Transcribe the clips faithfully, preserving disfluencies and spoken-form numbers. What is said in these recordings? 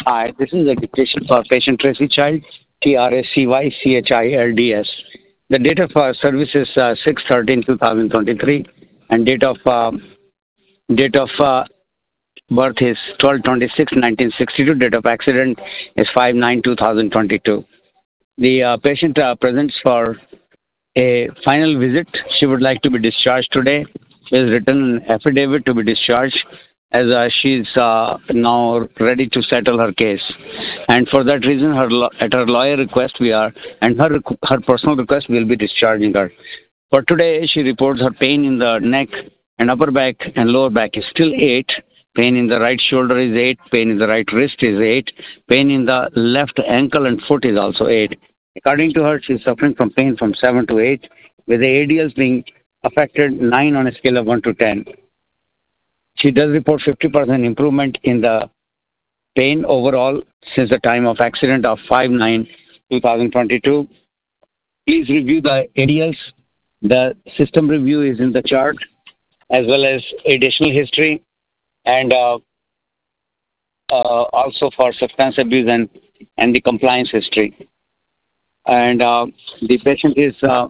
Hi, this is a dictation for patient Tracy Child, T R A C Y C H I L D S. The date of uh, service is uh, six thirteen twenty twenty-three, and date of uh, date of uh, birth is twelve twenty-six nineteen sixty-two. Date of accident is five nine two thousand twenty-two. The uh, patient uh, presents for a final visit. She would like to be discharged today. She has written an affidavit to be discharged as uh, she is uh, now ready to settle her case. And for that reason, her law- at her lawyer request, we are, and her requ- her personal request, we will be discharging her. For today, she reports her pain in the neck and upper back and lower back is still eight. Pain in the right shoulder is eight. Pain in the right wrist is eight. Pain in the left ankle and foot is also eight. According to her, she is suffering from pain from seven to eight, with the A D Ls being affected nine on a scale of one to ten. She does report fifty percent improvement in the pain overall since the time of accident of five nine twenty twenty-two. Please review the A D Ls. The system review is in the chart, as well as additional history, and uh, uh, also for substance abuse and, and the compliance history. And uh, the patient is uh,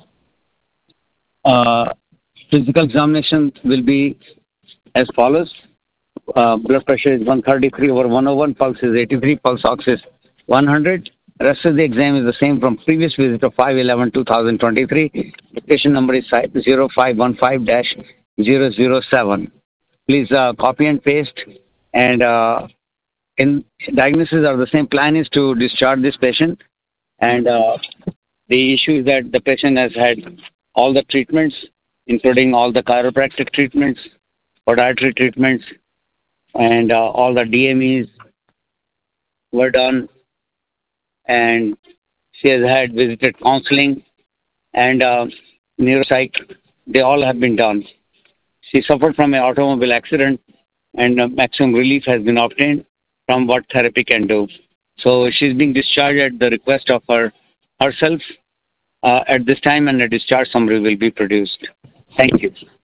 uh, physical examination will be as follows. Uh, blood pressure is one thirty-three over one oh one, pulse is eighty-three, pulse ox is one hundred. Rest of the exam is the same from previous visit of five eleven twenty twenty-three. The patient number is zero five one five zero zero seven. Please uh, copy and paste. And uh, in diagnosis are the same. Plan is to discharge this patient. And uh, the issue is that the patient has had all the treatments, including all the chiropractic treatments, podiatry treatments, and uh, all the D M Es were done. And she has had visited counseling and uh, neuropsych. They all have been done. She suffered from an automobile accident, and uh, maximum relief has been obtained from what therapy can do. So she's being discharged at the request of her herself uh, at this time, and a discharge summary will be produced. Thank you.